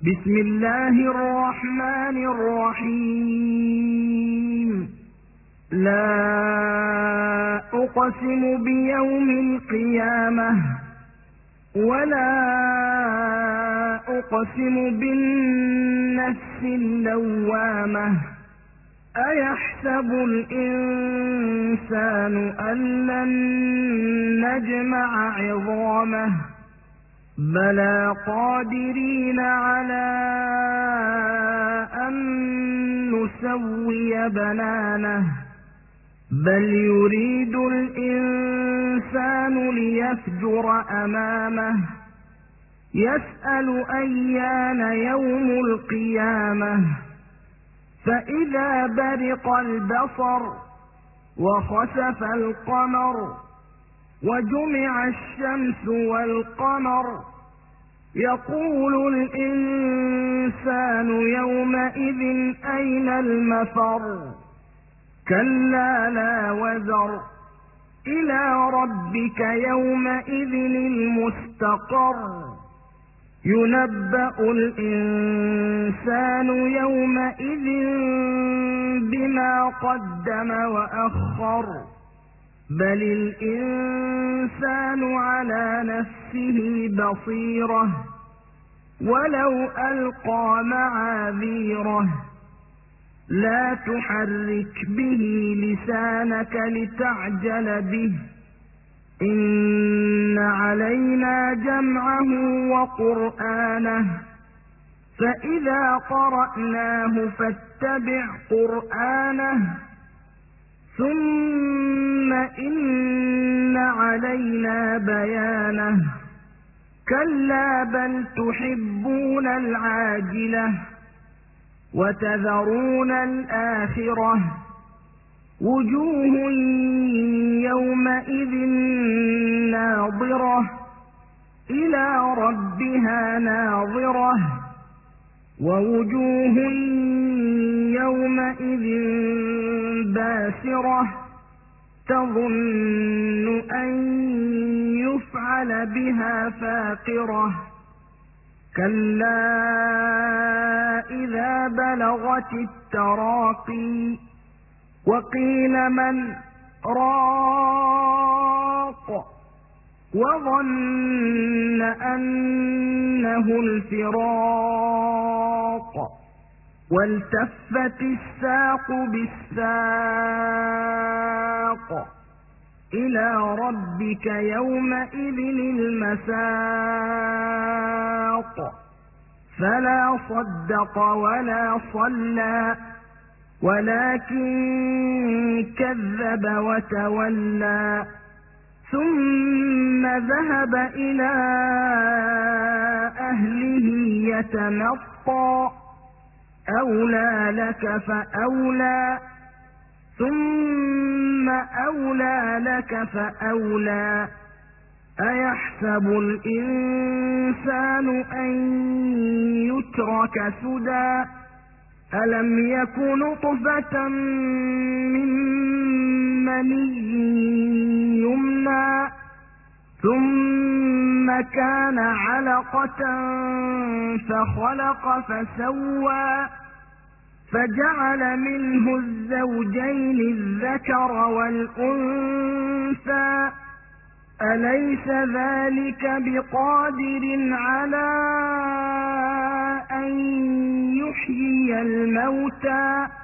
بسم الله الرحمن الرحيم. لا أقسم بيوم القيامة ولا أقسم بالنفس اللوامة. أيحسب الإنسان أن لن نجمع عظامه بلى قادرين على أن نسوي بنانه بل يريد الإنسان ليفجر أمامه يسأل أيان يوم القيامة فإذا برق البصر وخسف القمر وجمع الشمس والقمر يقول الإنسان يومئذ أين المفر كلا لا وزر إلى ربك يومئذ المستقر ينبأ الإنسان يومئذ بما قدم وأخر بل الإنسان على نفسه بصيرة ولو ألقى معاذيره لا تحرك به لسانك لتعجل به إن علينا جمعه وقرآنه فإذا قرأناه فاتبع قرآنه ثم إن علينا بيانه كلا بل تحبون العاجلة وتذرون الآخرة وجوه يومئذ ناظرة إلى ربها ناظرة ووجوه يومئذ باسرة تظن أن يفعل بها فاقرة كلا إذا بلغت التراقي وقيل من راق وظن أنه الفراق والتفت الساق بالساق إلى ربك يومئذ المساق فلا صدق ولا صلى ولكن كذب وتولى ثم ذهب إلى أهله يتمطى أولى لك فأولى ثم أولى لك فأولى أيحسب الإنسان أن يترك سدى ألم يك نطفة من مني يمنى ثم كان علقة فخلق فسوى فجعل منه الزوجين الذكر والأنثى أليس ذلك بقادر على أن يحيي الموتى